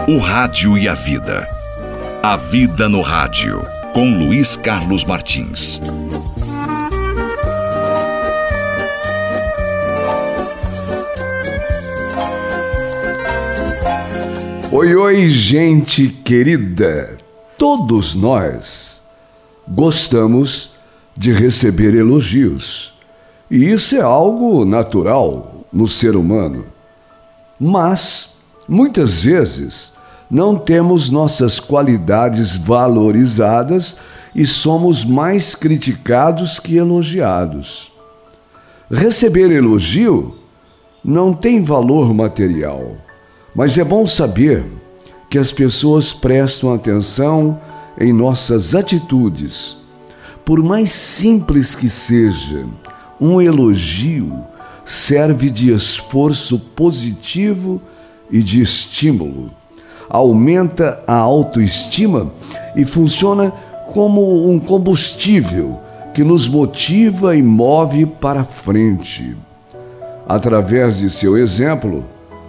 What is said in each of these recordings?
O rádio e a vida. A vida no rádio, com Luiz Carlos Martins. Oi, oi, gente querida! Todos nós gostamos de receber elogios, e isso é algo natural no ser humano. Mas, muitas vezes, não temos nossas qualidades valorizadas e somos mais criticados que elogiados. Receber elogio não tem valor material, mas é bom saber que as pessoas prestam atenção em nossas atitudes. Por mais simples que seja, um elogio serve de esforço positivo e de estímulo. Aumenta a autoestima e funciona como um combustível que nos motiva e move para frente. Através de seu exemplo,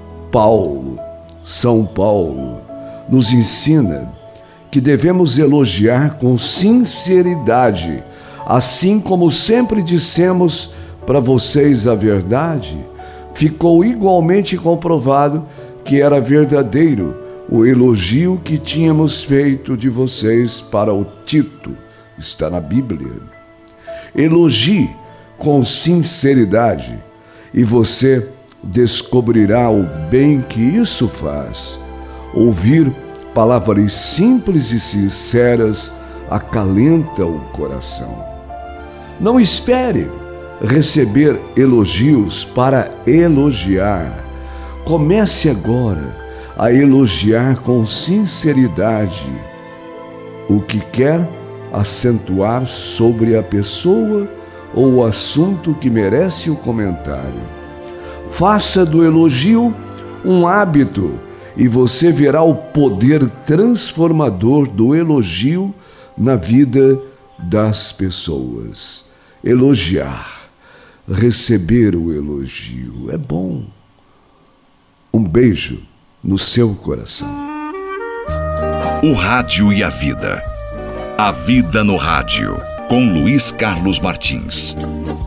São Paulo, nos ensina que devemos elogiar com sinceridade, assim como sempre dissemos para vocês a verdade. Ficou igualmente comprovado que era verdadeiro o elogio que tínhamos feito de vocês para o Tito. Está na Bíblia. Elogie com sinceridade e você descobrirá o bem que isso faz. Ouvir palavras simples e sinceras acalenta o coração. Não espere receber elogios para elogiar. Comece agora a elogiar com sinceridade o que quer acentuar sobre a pessoa ou o assunto que merece o comentário. Faça do elogio um hábito e você verá o poder transformador do elogio na vida das pessoas. Elogiar, receber o elogio é bom. Um beijo no seu coração. O rádio e a vida. A vida no rádio, com Luiz Carlos Martins.